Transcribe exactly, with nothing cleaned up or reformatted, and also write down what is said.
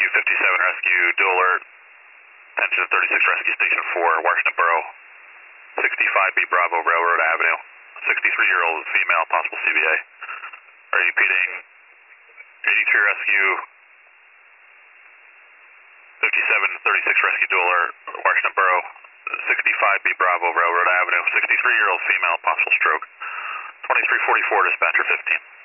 Q fifty-seven Rescue, dual alert, attention thirty-six Rescue Station four, Washington Borough, sixty-five B Bravo, Railroad Avenue, sixty-three-year-old female, possible C B A. Are you repeating eighty-three Rescue, fifty-seven thirty-six Rescue, dual alert, Washington Borough, sixty-five B Bravo, Railroad Avenue, sixty-three-year-old female, possible stroke, twenty-three forty-four, dispatcher fifteen.